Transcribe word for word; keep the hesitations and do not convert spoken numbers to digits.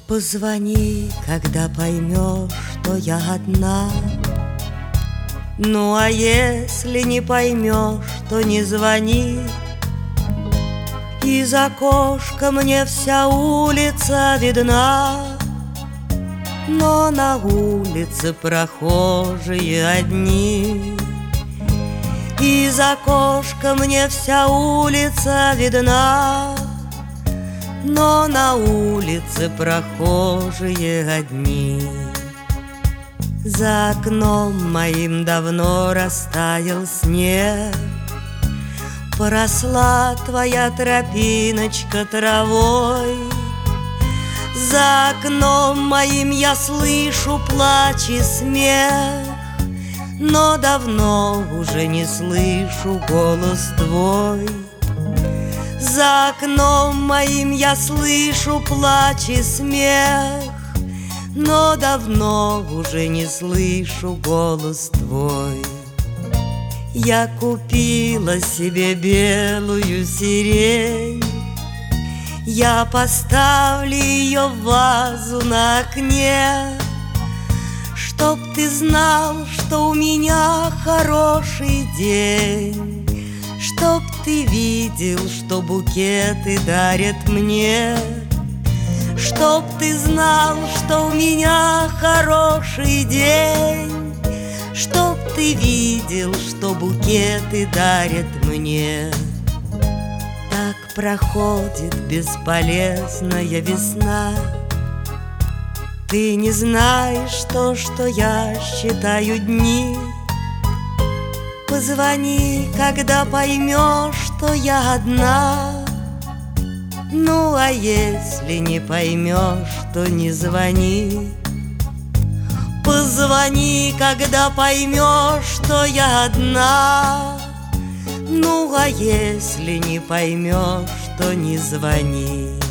Позвони, когда поймешь, что я одна. Ну а если не поймешь, то не звони. Из окошка мне вся улица видна, но на улице прохожие одни. Из окошка мне вся улица видна, но на улице прохожие одни. За окном моим давно растаял снег, поросла твоя тропиночка травой. За окном моим я слышу плач и смех, но давно уже не слышу голос твой. За окном моим я слышу плач и смех, но давно уже не слышу голос твой. Я купила себе белую сирень, я поставлю ее в вазу на окне, чтоб ты знал, что у меня хороший день, чтоб ты видел, что букеты дарят мне, чтоб ты знал, что у меня хороший день, чтоб ты видел, что букеты дарят мне. Так проходит бесполезная весна. Ты не знаешь то, что я считаю дни. Позвони, когда поймешь, что я одна. Ну а если не поймешь, то не звони. Позвони, когда поймешь, что я одна. Ну а если не поймешь, то не звони.